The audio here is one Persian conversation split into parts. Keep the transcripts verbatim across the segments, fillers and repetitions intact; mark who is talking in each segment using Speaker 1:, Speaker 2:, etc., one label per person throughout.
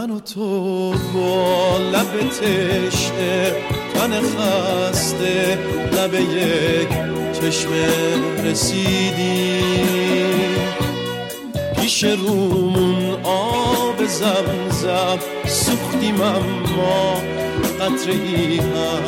Speaker 1: من و تو با لب تشنه تن خسته لب یک چشمه رسیدیم، پیش رومون آب زمزم سوختیم اما قطره ای هم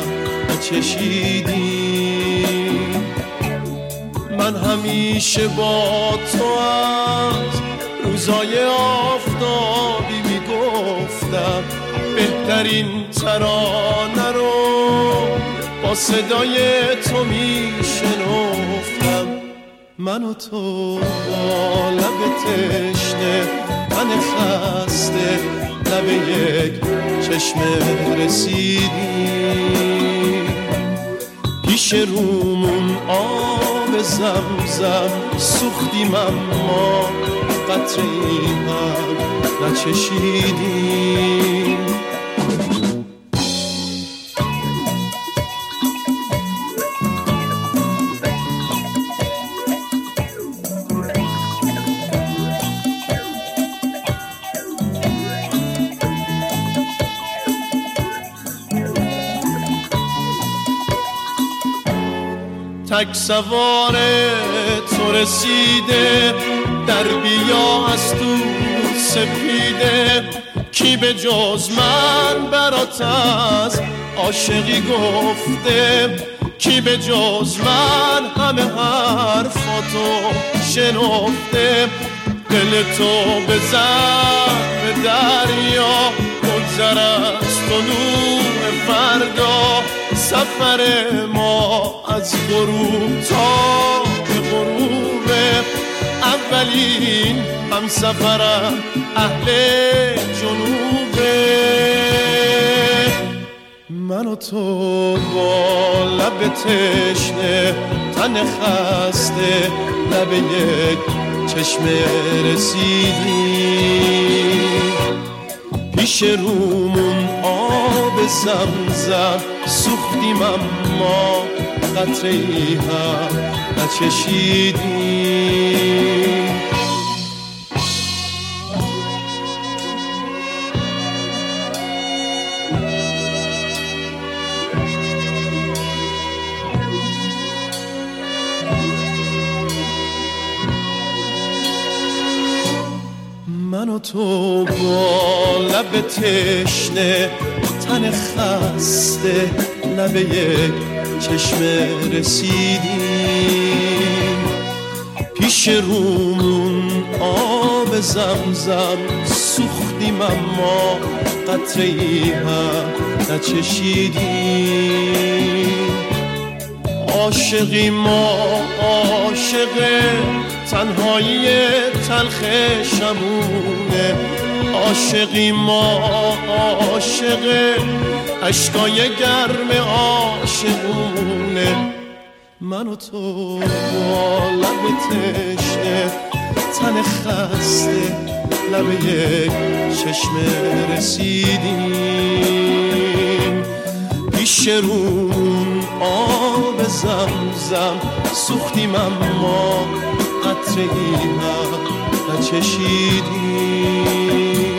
Speaker 1: نچشیدیم. من همیشه با تو از روزای آفتابی میگفتم بهترین ترانه رو با صدای تو میشنفتم. من و تو با لب تشنه من خسته لب یک چشمه رسیدیم، پیش رومون آب زمزم سوختیم اما قطره‌ای هم نچشیدیم. تک سوار تو رسیده در بیا از تو سپیده، کی به جز من برات از عاشقی گفته، کی به جز من همه حرفاتو شنفته. دل تو بزن به دریا بگذر از تو نور فردا، سفر ما از غروب تا به غروبه، اولین هم سفرم اهل جنوبه. من و تو با لب تشنه تن خسته لب یک چشمه رسیدیم، پیش رومون آب زمزم سوختیم اما قطره‌ای هم نچشیدیم. من و تو با لب تشنه تن خسته لب یک چشمه رسیدیم، پیش رومون آب زمزم سوختیم اما قطره‌ای هم نچشیدیم. عاشقی ما عاشق تنهایی تلخ شمونه، عاشقی ما عاشق اشکای گرم عاشقونه. من و تو با لب تشنه تن خسته لب یک چشمه رسیدیم، پیش رومون آب زمزم سوختیم اما قطره‌ای هم نچشیدیم.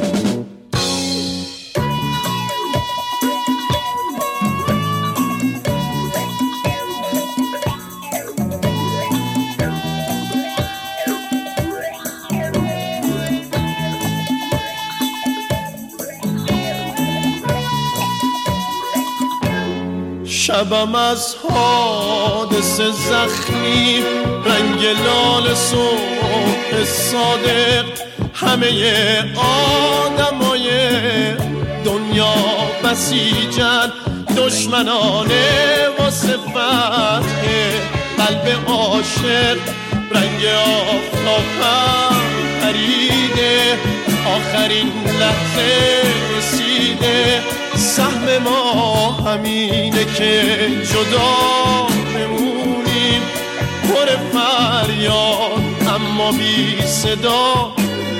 Speaker 1: شبم از حادث زخمی رنگ لال صبح صادق، همه آدمای دنیا بسیجن دشمنان واسه فتح قلب عاشق، رنگ آفتابم پریده آخرین لحظه رسیده، سهم ما همینه که جدا بمونیم، پر فریاد اما بی صدا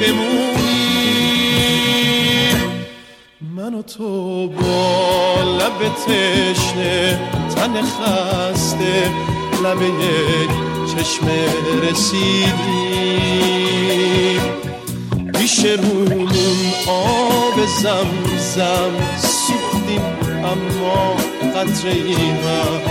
Speaker 1: بمونیم. من و تو با لب تشنه تن خسته لب یک چشمه رسیدیم، پیش رومون آب زمزم سوختیم اما قطره ای هم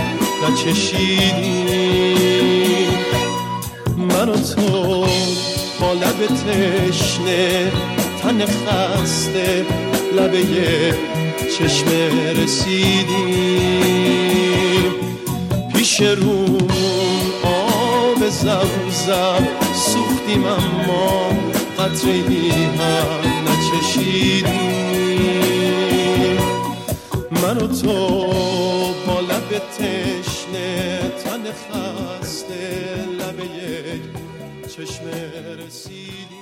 Speaker 1: نچشیدیم. من و تو با لب تشنه تن خسته لب یک چشمه رسیدیم. پیش رومون آب زمزم سوختیم اما قطره ای هم نچشیدیم. من و تو با لب تشنه تن خسته لب یک چشمه رسیدیم.